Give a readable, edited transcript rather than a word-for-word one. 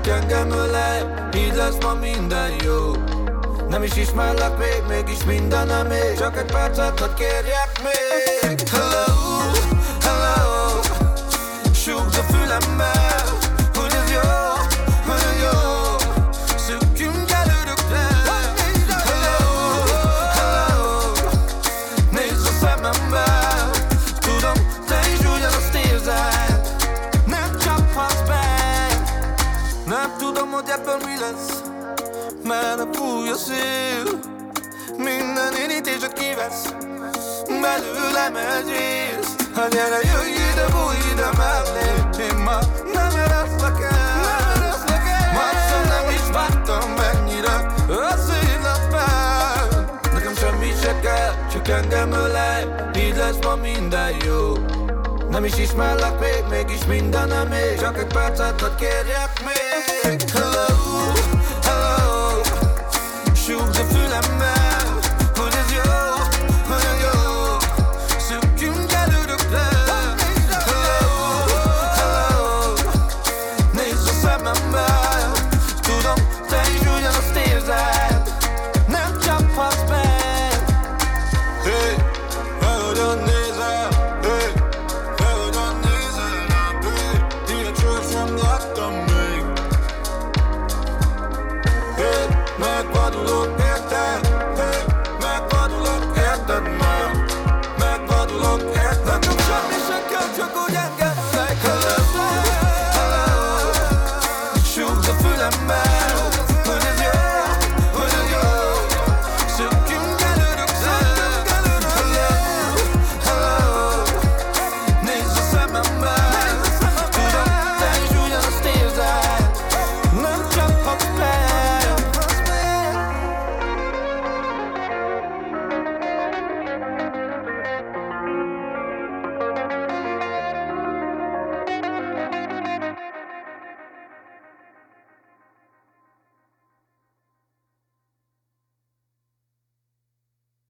csak engem ölej, így lesz ma minden jó. Nem is ismerlek még, mégis mindenem ég. Csak egy percet, hogy kérjek még. Hello, hello, súgd a fülemmel, hogy ez jó, hogy ez jó. Szökjünk előrökre. Hello, hello, nézz a szemembe. Tudom, te is ugyanazt érzed. Nem csaphatsz be. Nem tudom, hogy ebből mi lesz, merre fúj a szél. Minden irítésed kivesz, belőlem egy rész. Ha gyere, jöjj ide, bújj ide mellé. Én már nem ereszlek el. Maxon nem is vártam mennyire összélet fel. Nekem semmi se kell, csak engem ölej, így lesz ma minden jó. Nem is ismerlek még, mégis mindenem ég. Csak egy percet, hogy kérjek még. Hello.